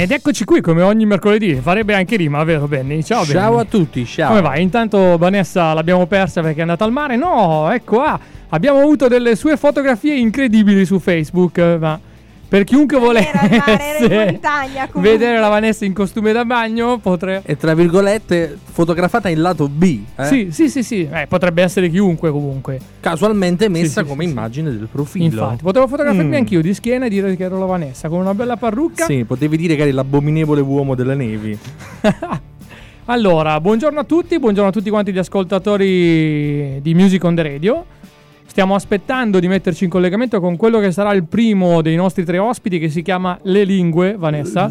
Ed eccoci qui come ogni mercoledì, farebbe anche rima, vero Benny? Ciao Benny. Ciao a tutti, ciao. Come va? Intanto Vanessa l'abbiamo persa perché è andata al mare? No, ecco abbiamo avuto delle sue fotografie incredibili su Facebook, ma per chiunque volesse vedere la Vanessa in costume da bagno potrebbe... E tra virgolette fotografata in lato B. Sì. Potrebbe essere chiunque comunque. Casualmente messa come immagine del profilo. Infatti, potevo fotografarmi anch'io di schiena e dire che ero la Vanessa con una bella parrucca. Sì, potevi dire che eri l'abominevole uomo delle nevi. Allora, buongiorno a tutti quanti gli ascoltatori di Music on the Radio. Stiamo aspettando di metterci in collegamento con quello che sarà il primo dei nostri 3 ospiti, che si chiama Le Lingue, Vanessa.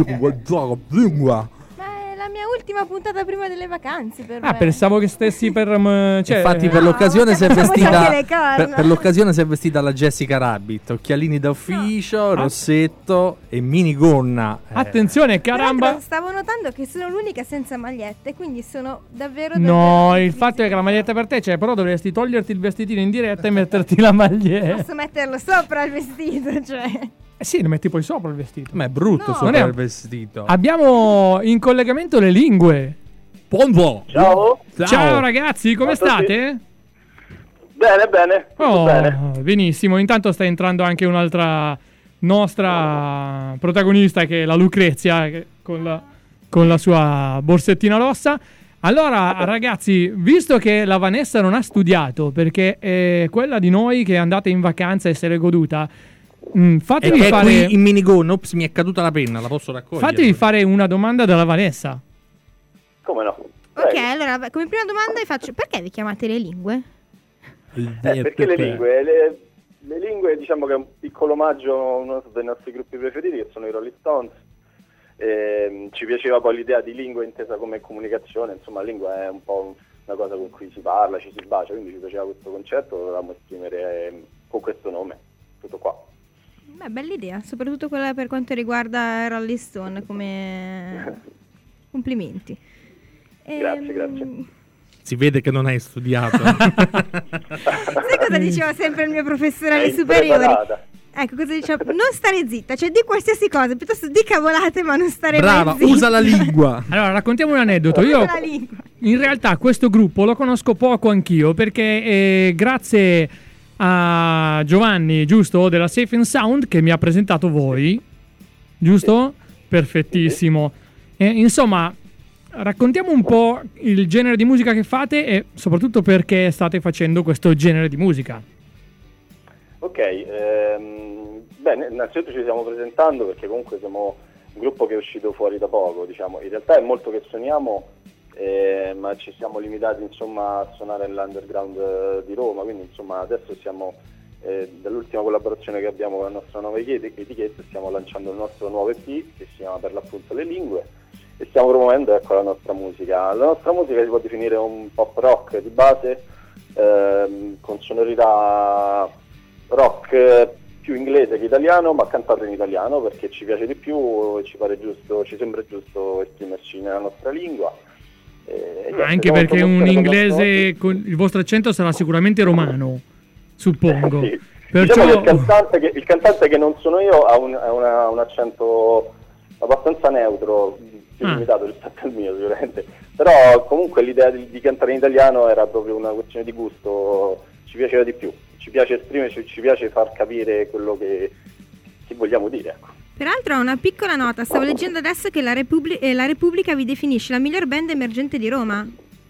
Lingua. La mia ultima puntata prima delle vacanze per me. Pensavo che stessi per infatti per l'occasione si è vestita per l'occasione si è vestita la Jessica Rabbit, occhialini da ufficio, rossetto e minigonna. Attenzione, caramba. Stavo notando che sono l'unica senza magliette, quindi sono davvero No, il fatto è che la maglietta per te c'è, però dovresti toglierti il vestitino in diretta e metterti la maglietta. Posso metterlo sopra il vestito, cioè. Sì, lo metti poi sopra il vestito. Ma è brutto sopra il vestito. Abbiamo in collegamento Le Lingue. Ponvo. Ciao ragazzi, come state? Bene. Bene. Benissimo. Intanto sta entrando anche un'altra nostra protagonista, che è la Lucrezia, con la sua borsettina rossa. Allora, ragazzi, visto che la Vanessa non ha studiato, perché è quella di noi che è andata in vacanza e se l'è goduta, fatevi fare qui in minigonna. Ops, mi è caduta la penna, la posso raccogliere? Fatevi fare una domanda dalla Vanessa. Come no? Ok, allora come prima domanda vi faccio: perché vi chiamate Le Lingue? Perché le lingue? Le lingue, diciamo che è un piccolo omaggio a uno dei nostri gruppi preferiti, che sono i Rolling Stones. Ci piaceva poi l'idea di lingua intesa come comunicazione, insomma la lingua è un po' una cosa con cui si parla, ci si bacia, quindi ci piaceva questo concetto, lo volevamo esprimere con questo nome, tutto qua. Beh, bella idea, soprattutto quella per quanto riguarda Rolling Stone, come complimenti. Grazie. Si vede che non hai studiato. Sai cosa diceva sempre il mio professore alle superiori? Ecco, cosa diceva? Non stare zitta, cioè di qualsiasi cosa, piuttosto di cavolate, ma non stare brava, zitta. usa la lingua. Allora, raccontiamo un aneddoto. Io in realtà questo gruppo lo conosco poco anch'io, perché grazie a Giovanni, giusto, della Safe and Sound, che mi ha presentato voi, giusto? Perfettissimo. Insomma, raccontiamo un po' il genere di musica che fate e soprattutto perché state facendo questo genere di musica. Ok, bene, innanzitutto ci stiamo presentando perché comunque siamo un gruppo che è uscito fuori da poco, diciamo. In realtà è molto che suoniamo, ma ci siamo limitati insomma a suonare nell'underground di Roma, quindi insomma adesso siamo dall'ultima collaborazione che abbiamo con la nostra nuova etichetta, stiamo lanciando il nostro nuovo EP che si chiama per l'appunto Le Lingue e stiamo promuovendo la nostra musica. La nostra musica si può definire un pop rock di base, con sonorità rock più inglese che italiano, ma cantato in italiano perché ci piace di più e ci sembra giusto esprimerci nella nostra lingua. Anche perché un inglese con il vostro accento sarà sicuramente romano, suppongo. Sì. Perciò... Diciamo che il cantante che non sono io ha un accento abbastanza neutro, più limitato rispetto al mio sicuramente, però comunque l'idea di cantare in italiano era proprio una questione di gusto, ci piaceva di più, ci piace esprimerci, ci piace far capire quello che vogliamo dire, ecco. Peraltro, una piccola nota, stavo leggendo adesso che la Repubblica vi definisce la miglior band emergente di Roma.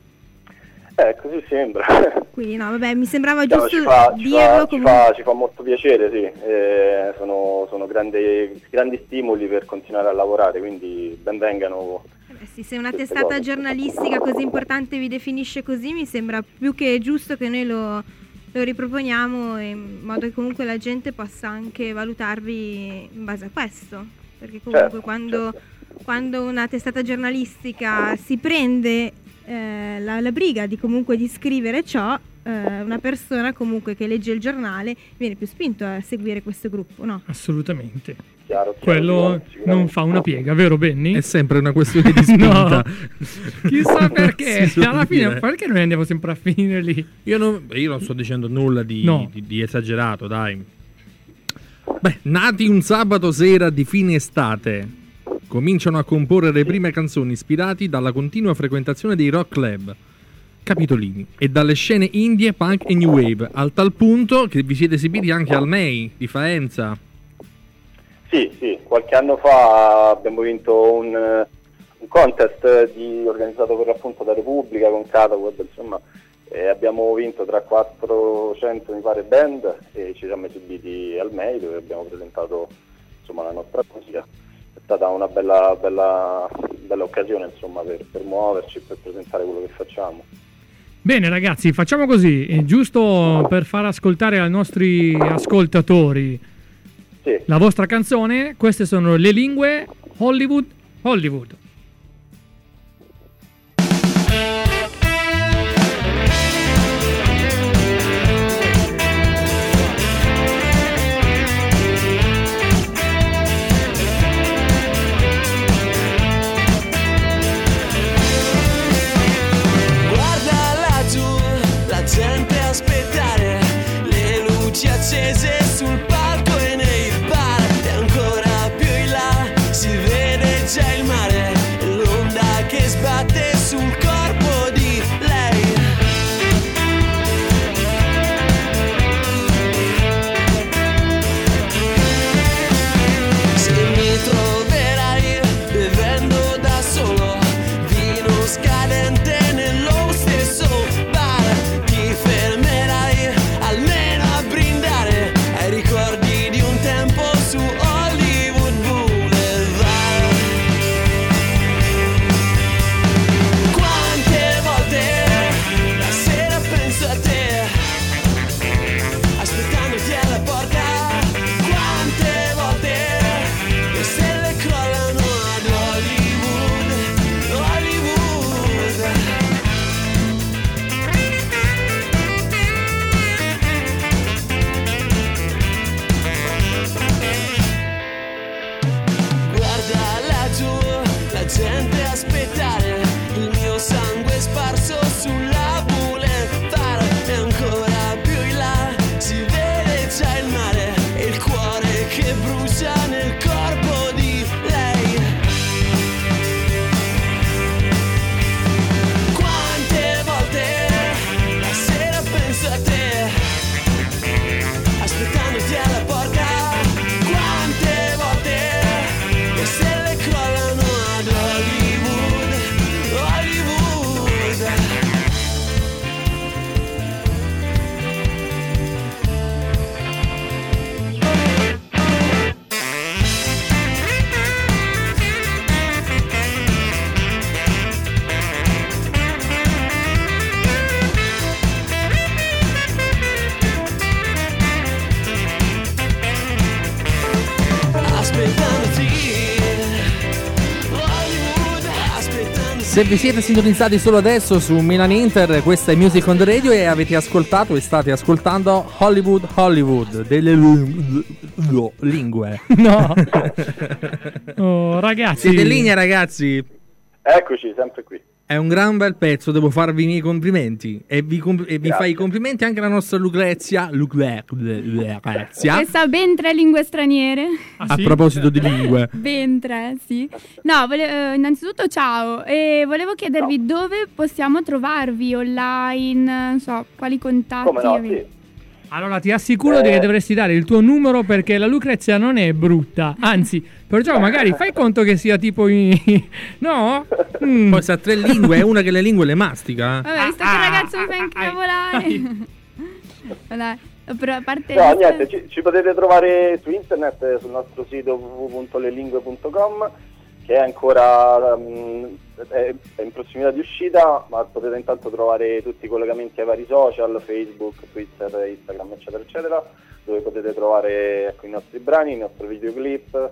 Così sembra. Quindi no, vabbè, mi sembrava giusto dirlo comunque. Ci fa molto piacere, sì. Sono grandi stimoli per continuare a lavorare, quindi ben vengano. Sì, se una testata giornalistica così importante vi definisce così, mi sembra più che giusto che noi lo riproponiamo in modo che comunque la gente possa anche valutarvi in base a questo, perché comunque quando una testata giornalistica si prende la briga di comunque di scrivere ciò, una persona comunque che legge il giornale viene più spinto a seguire questo gruppo, no? Assolutamente. Chiaro, quello non fa una piega, vero Benny? È sempre una questione di spinta. No. Chissà perché. Alla fine, perché noi andiamo sempre a finire lì? Io non sto dicendo nulla di esagerato, dai. Beh, nati un sabato sera di fine estate. cominciano a comporre le prime canzoni ispirati dalla continua frequentazione dei rock club, capitolini, e dalle scene indie, punk e new wave, al tal punto che vi siete esibiti anche al MEI di Faenza. Sì, qualche anno fa abbiamo vinto un contest organizzato per l'appunto da Repubblica con Cataweb, insomma, abbiamo vinto tra 400 mi pare band e ci siamo esibiti al MEI, dove abbiamo presentato insomma la nostra musica. È stata una bella occasione, insomma, per muoverci, per presentare quello che facciamo. Bene ragazzi, facciamo così, giusto per far ascoltare ai nostri ascoltatori la vostra canzone. Queste sono Le Lingue, Hollywood. Gente aspettare, le luci accese sul palco e nei bar, e ancora più in là si vede già il mare e l'onda che sbatte sul corpo di lei. Se mi troverai bevendo da solo vino scadente nello stesso bar, fermerai almeno a brindare ai ricordi di un tempo su Hollywood Boulevard. Quante volte la sera penso a te, aspettandoti alla porta. Quante volte le stelle crollano ad Hollywood. La gente aspettare, il mio sangue sparso sulla boulevard, e ancora più in là si vede già il mare e il cuore che brucia nel corpo di lei. Quante volte la sera penso a te, aspettandoti alla porta. Quante volte le stelle crollano ad Hollywood. Se vi siete sintonizzati solo adesso su Milan Inter, questa è Music on the Radio e avete ascoltato e state ascoltando Hollywood delle lingue. No. Oh, ragazzi. Siete in linea, ragazzi? Eccoci, sempre qui. È un gran bel pezzo, devo farvi i miei complimenti. E vi fa i complimenti anche la nostra Lucrezia. Che sa ben 3 lingue straniere. A proposito di lingue. Ben 3, sì. No, innanzitutto ciao. E volevo chiedervi dove possiamo trovarvi online, non so, quali contatti. Come no, sì. Allora ti assicuro che dovresti dare il tuo numero, perché la Lucrezia non è brutta, anzi, perciò magari fai conto che sia tipo no? Poi sa 3 lingue, è una che le lingue le mastica. Vabbè, visto che il ragazzo mi fa incavolare. Allora, però a parte no, niente, ci potete trovare su internet, sul nostro sito www.lelingue.com, che è ancora è in prossimità di uscita, ma potete intanto trovare tutti i collegamenti ai vari social, Facebook, Twitter, Instagram, eccetera, eccetera, dove potete trovare i nostri brani, il nostro videoclip,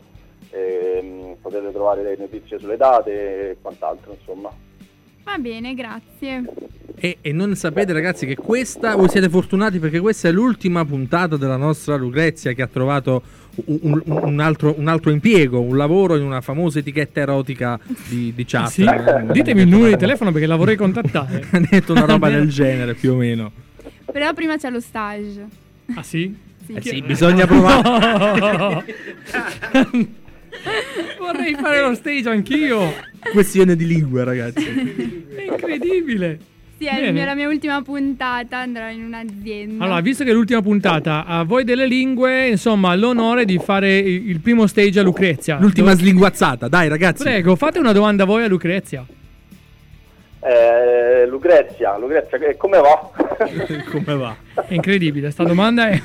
potete trovare le notizie sulle date e quant'altro, insomma. Va bene, grazie. E non sapete, ragazzi, che voi siete fortunati, perché questa è l'ultima puntata della nostra Lucrezia, che ha trovato un altro impiego, un lavoro in una famosa etichetta erotica di chat. Sì? Ditemi il numero di telefono, perché la vorrei contattare. Ha detto una roba del genere, più o meno. Però prima c'è lo stage. Ah sì? Sì, sì, bisogna provare. Vorrei fare lo stage anch'io. Questione di lingua, ragazzi. È incredibile. Sì, è la mia ultima puntata, andrò in un'azienda. Allora, visto che è l'ultima puntata, a voi delle lingue, insomma, l'onore di fare il primo stage a Lucrezia. L'ultima slinguazzata, dai ragazzi. Prego, fate una domanda voi a Lucrezia. Lucrezia, come va? Come va? È incredibile, sta domanda è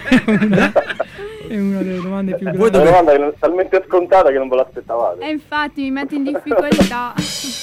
una delle domande più grandi. Una domanda che è talmente scontata che non ve l'aspettavate. Infatti mi mette in difficoltà.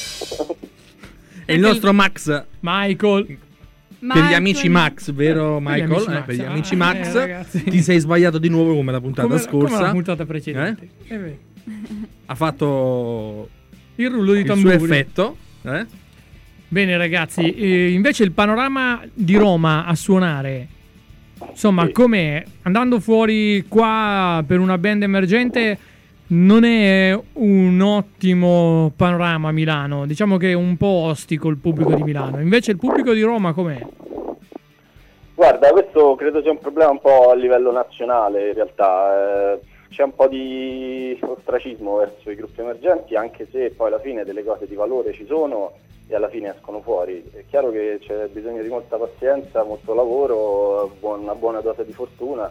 È il nostro Max. Michael. Per gli amici Max, vero Michael? Per gli amici Max. Ragazzi. Ti sei sbagliato di nuovo come la puntata scorsa. Come la puntata precedente. Ha fatto il rullo di il tamburi. suo effetto. Bene ragazzi, invece il panorama di Roma a suonare, insomma, Sì. com'è? Andando fuori qua per una band emergente non è un ottimo panorama a Milano, diciamo che è un po' ostico il pubblico di Milano, invece il pubblico di Roma com'è? Guarda, questo credo sia un problema un po' a livello nazionale in realtà. C'è un po' di ostracismo verso i gruppi emergenti, anche se poi alla fine delle cose di valore ci sono e alla fine escono fuori. È chiaro che c'è bisogno di molta pazienza, molto lavoro, una buona dose di fortuna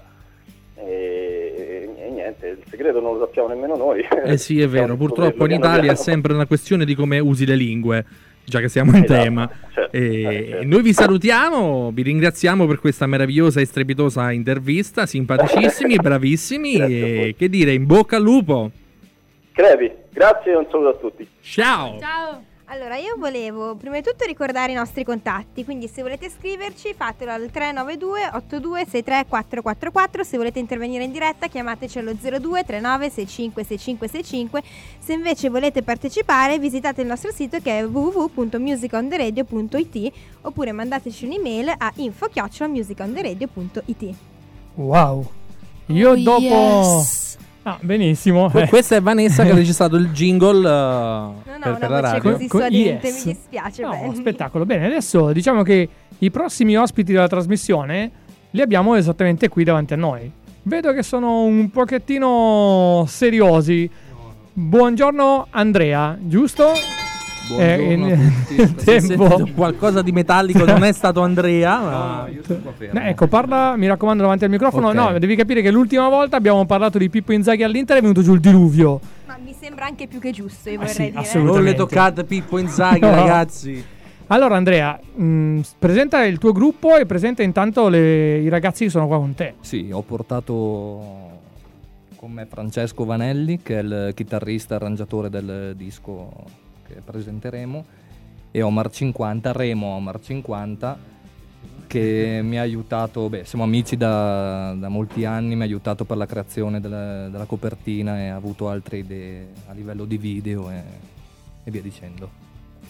e niente, il segreto non lo sappiamo nemmeno noi. Sì, è vero, purtroppo in piano Italia piano. è sempre una questione di come usi le lingue, già che siamo in Esatto, tema. certo, certo. Noi vi salutiamo, vi ringraziamo per questa meravigliosa e strepitosa intervista, simpaticissimi, bravissimi e che dire, in bocca al lupo. Crepi, grazie e un saluto a tutti. Ciao! Ciao. Allora, io volevo prima di tutto ricordare i nostri contatti, quindi se volete scriverci fatelo al 392 82 63 444, se volete intervenire in diretta chiamateci allo 02 39 65 65 65, se invece volete partecipare visitate il nostro sito che è www.musiconderadio.it oppure mandateci un'email a info@musiconderadio.it. Wow, io dopo... Ah, benissimo. Questa è Vanessa che ha registrato il jingle Non ho per una la voce radio. così suadente, Yes. mi dispiace. No, Ben. spettacolo. Bene, adesso diciamo che i prossimi ospiti della trasmissione li abbiamo esattamente qui davanti a noi. Vedo che sono un pochettino seriosi. Buongiorno Andrea, giusto? Buongiorno a tutti. il Si è tempo. sentito qualcosa di metallico, non è stato Andrea, ma... Io sono qua fermo. Ecco, parla, mi raccomando, davanti al microfono. Ok. No, devi capire che l'ultima volta abbiamo parlato di Pippo Inzaghi all'Inter e è venuto giù il diluvio. Ma mi sembra anche più che giusto, io Ah, vorrei sì, dire. assolutamente. Non le toccate Pippo Inzaghi, No. ragazzi. Allora Andrea, presenta il tuo gruppo e presenta intanto i ragazzi che sono qua con te. Sì, ho portato con me Francesco Vanelli, che è il chitarrista e arrangiatore del disco che presenteremo, e Omar 50, Remo Omar 50, che mi ha aiutato, siamo amici da molti anni, mi ha aiutato per la creazione della copertina e ha avuto altre idee a livello di video e via dicendo.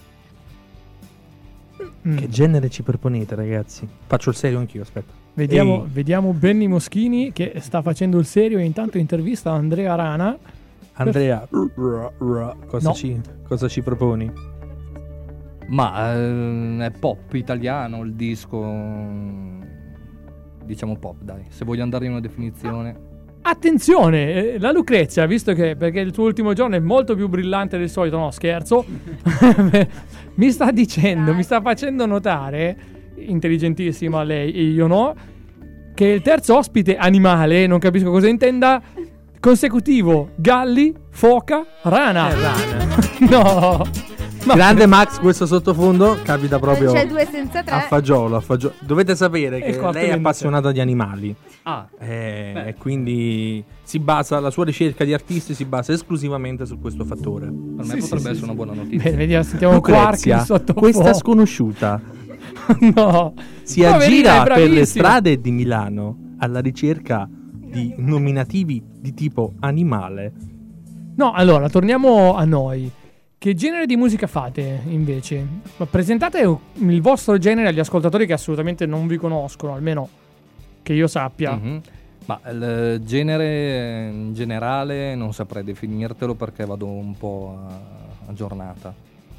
Che genere ci proponete, ragazzi? Faccio il serio anch'io, aspetta. Vediamo Benny Moschini che sta facendo il serio e intanto intervista Andrea Rana. Andrea, cosa, No. cosa ci proponi? Ma è pop italiano il disco, diciamo pop, dai, se voglio andare in una definizione. Attenzione, la Lucrezia, visto che perché il tuo ultimo giorno è molto più brillante del solito, no scherzo, mi sta dicendo, mi sta facendo notare, intelligentissima lei e io no, che il terzo ospite animale, non capisco cosa intenda, consecutivo, galli, foca, rana. No. Ma- Grande Max, questo sottofondo capita proprio C'è 2 senza 3. a fagiolo, Dovete sapere E che quarto lei è 26. appassionata di animali Ah, e quindi la sua ricerca di artisti si basa esclusivamente su questo fattore. per me Sì, potrebbe sì, essere sì. una buona notizia. Bene, vediamo, sentiamo Quark Lucrezia, sotto questa sconosciuta No. si Poverina, aggira è per le bravissima. strade di Milano alla ricerca di nominativi di tipo animale. No, allora, torniamo a noi. Che genere di musica fate, invece? Ma presentate il vostro genere agli ascoltatori che assolutamente non vi conoscono, almeno che io sappia. Mhm. Ma il genere in generale non saprei definirtelo perché vado un po' a giornata.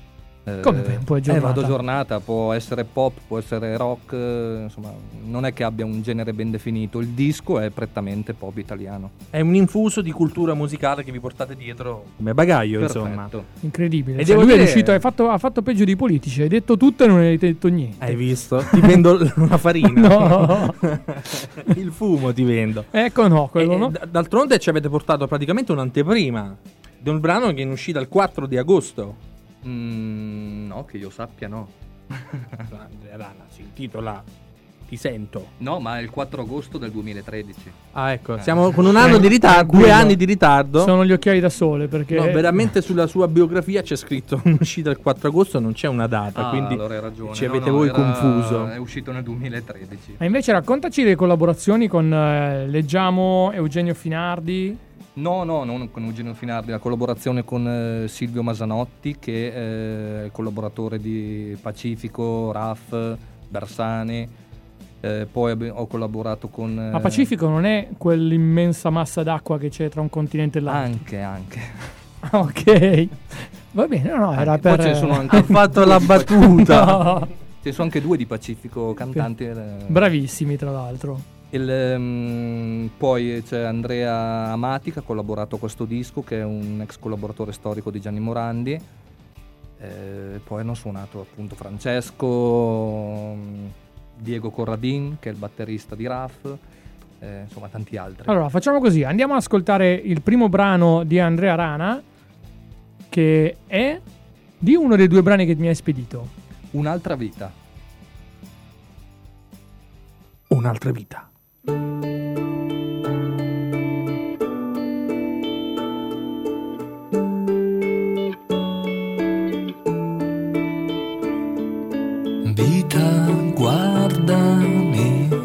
Come un po' giornata? Vado giornata, può essere pop, può essere rock, insomma, non è che abbia un genere ben definito. Il disco è prettamente pop italiano. È un infuso di cultura musicale che vi portate dietro come bagaglio, insomma. Perfetto. Incredibile. E Cioè, devo lui è dire- riuscito, ha fatto peggio dei politici. Hai detto tutto e non hai detto niente. Hai visto? Ti vendo la farina. No. Il fumo ti vendo. Ecco, no, quello no. D'altronde ci avete portato praticamente un'anteprima di un brano che è in uscita il 4 di agosto. No, che io sappia no. Andrea Rana si intitola Ti sento. No, ma è il 4 agosto del 2013. Ah, ecco, siamo con un anno di ritardo, Tranquillo. 2 anni di ritardo. Sono gli occhiali da sole perché No, veramente sulla sua biografia c'è scritto un'uscita il 4 agosto, non c'è una data, quindi allora hai ragione. ci avete voi confuso. È uscito nel 2013. Ma invece raccontaci le collaborazioni con Leggiamo, Eugenio Finardi. No, non con Eugenio Finardi, la collaborazione con Silvio Masanotti, che è il collaboratore di Pacifico, RAF, Bersani. Poi ho collaborato con... Ma Pacifico non è quell'immensa massa d'acqua che c'è tra un continente e l'altro? Anche. Ah, ok. Va bene, no, era Poi per... ce ne sono anche... Ha fatto la battuta. No. Ce ne sono anche 2 di Pacifico, cantanti. Bravissimi, tra l'altro. Poi c'è Andrea Amati che ha collaborato a questo disco, che è un ex collaboratore storico di Gianni Morandi. Poi hanno suonato appunto Francesco, Diego Corradin che è il batterista di RAF, insomma tanti altri. Allora, facciamo così, andiamo ad ascoltare il primo brano di Andrea Rana, che è di uno dei 2 brani che mi hai spedito. Un'altra vita. Un'altra vita. Vita, guardami,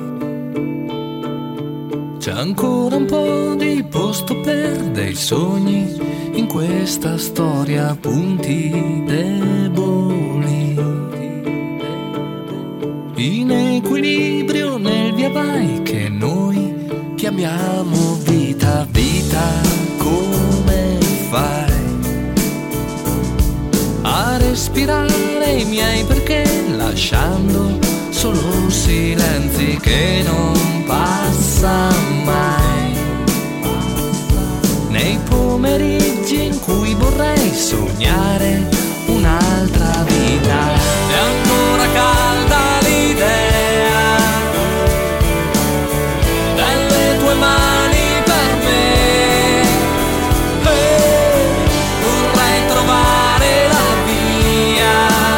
c'è ancora un po' di posto per dei sogni in questa storia, punti deboli, in equilibrio nel via vai che noi chiamiamo vita. Vita, come fai a respirare i miei perché, lasciando solo silenzi che non passa mai, nei pomeriggi in cui vorrei sognare un'altra vita. È ancora calda l'idea delle tue mani per me, vorrei trovare la via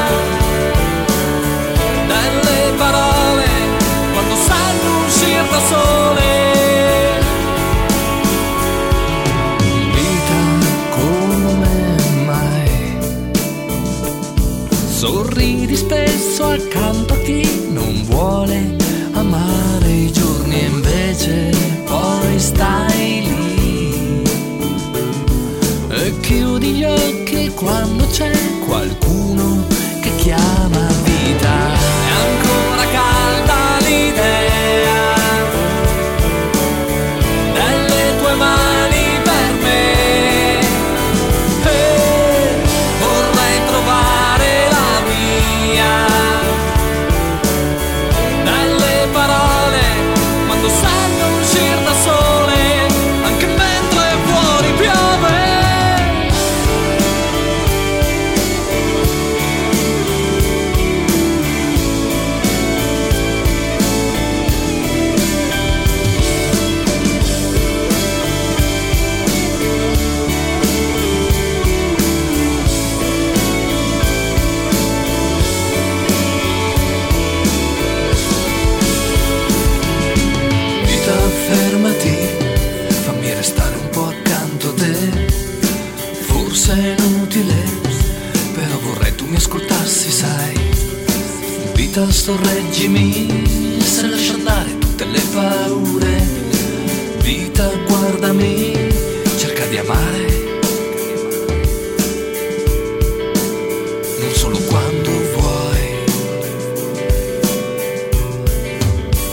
delle parole quando sanno uscire da sole. Vita, come mai sorridi spesso accanto a chi non vuole amare i giorni e invece poi stai lì e chiudi gli occhi quando c'è qualcuno che chiama vita. È ancora calda l'idea delle tue mani per me, vorrei trovare la via dalle parole quando sanno uscire da sole, anche mentre fuori piove. Vita, fermati, fammi restare un po' accanto a te. Forse è inutile, però vorrei tu mi ascoltassi, sai. Vita, sorreggimi se lascio andare tutte le paure. Vita, guardami, cerca di amare, non solo quando vuoi.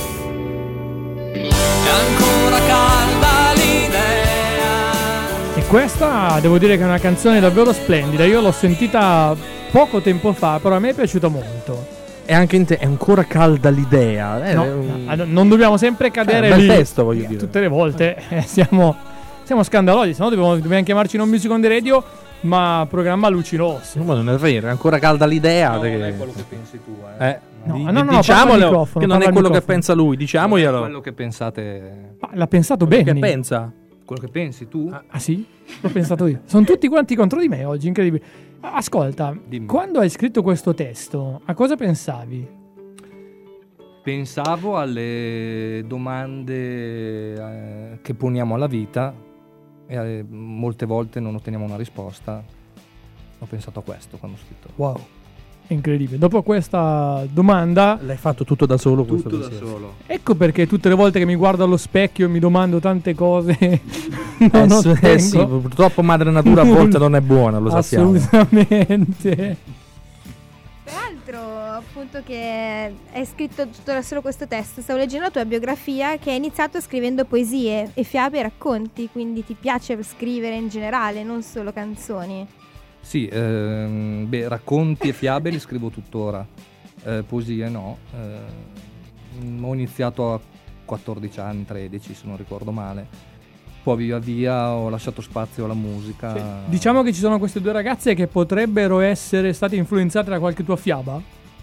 È ancora calda l'idea. E Questa devo dire che è una canzone davvero splendida. Io l'ho sentita poco tempo fa, però a me è piaciuta molto. E anche in te è ancora calda l'idea. Non dobbiamo sempre cadere bel lì testo, voglio dire. tutte le volte. Siamo scandalosi, sennò dobbiamo chiamarci non Music on the Radio, ma programma Luci Rosse. Ma non è vero, è ancora calda l'idea. Non è quello che pensi tu, No, diciamolo che non è quello che pensa lui, diciamoglielo. Quello che pensate. Ma l'ha pensato Che bene. pensa? Quello che pensi tu? Ah sì? L'ho pensato io. Sono tutti quanti contro di me oggi, incredibile. Ascolta, Dimmi. quando hai scritto questo testo, a cosa pensavi? Pensavo alle domande che poniamo alla vita e molte volte non otteniamo una risposta. Ho pensato a questo quando ho scritto. Wow, incredibile. Dopo questa domanda, L'hai fatto tutto da solo? Tutto questo da sì. solo. ecco perché tutte le volte che mi guardo allo specchio e mi domando tante cose, non ottengo sì, purtroppo madre natura a volte non è buona, lo sappiamo. assolutamente. Tra l'altro, appunto, che hai scritto tutto da solo questo testo, stavo leggendo la tua biografia, che hai iniziato scrivendo poesie e fiabe e racconti, quindi ti piace scrivere in generale, non solo canzoni. Sì, racconti e fiabe li scrivo tuttora, poesie no. Ho iniziato a 14 anni, 13 se non ricordo male, poi via via ho lasciato spazio alla musica. Diciamo che ci sono queste due ragazze che potrebbero essere state influenzate da qualche tua fiaba?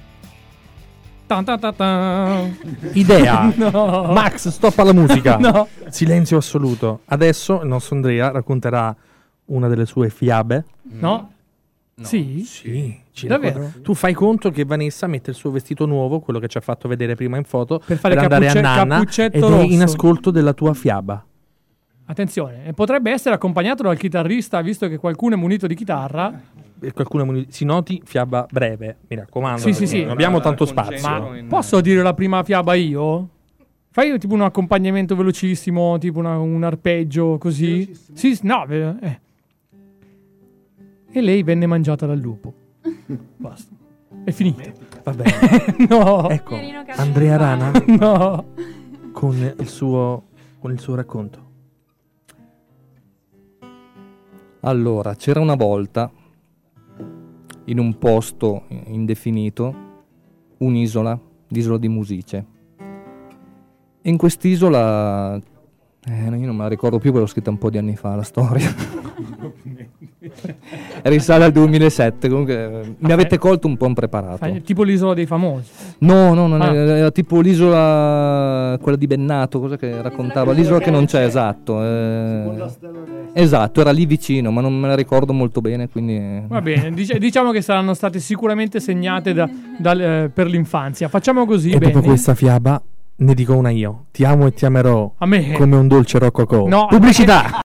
Tan tan tan tan. Idea. No. Max, stoppa la musica. No. Silenzio assoluto. Adesso il nostro Andrea racconterà una delle sue fiabe. No? Sì? Sì, Davvero? racconta. Tu fai conto che Vanessa mette il suo vestito nuovo, quello che ci ha fatto vedere prima in foto, Per fare andare a Nanna cappuccetto ed rosso. è in ascolto della tua fiaba. Attenzione, e potrebbe essere accompagnato dal chitarrista, visto che qualcuno è munito di chitarra. E qualcuno si noti fiaba breve, mi raccomando. Sì, sì, sì. Non abbiamo tanto Concentro spazio. Ma posso dire la prima fiaba io? Fai tipo un accompagnamento velocissimo, tipo un arpeggio così? Sì, no. E lei venne mangiata dal lupo. Basta. È finito. Va bene. No. Ecco, Pierino Cazzo Andrea di Rana No. con il suo racconto. Allora, c'era una volta, in un posto indefinito, un'isola, l'isola di Musice. E in quest'isola, io non me la ricordo più perché l'ho scritta un po' di anni fa la storia. Risale al 2007, comunque mi avete colto un po' impreparato. Tipo l'isola dei famosi. No, non Ah. era tipo l'isola, quella di Bennato, cosa che raccontava? L'isola che non c'è, esatto. Esatto, era lì vicino, ma non me la ricordo molto bene, quindi... Va bene, diciamo che saranno state sicuramente segnate per l'infanzia. Facciamo così, E bene. dopo questa fiaba ne dico una io. Ti amo e ti amerò A me. come un dolce rococò. No, Pubblicità!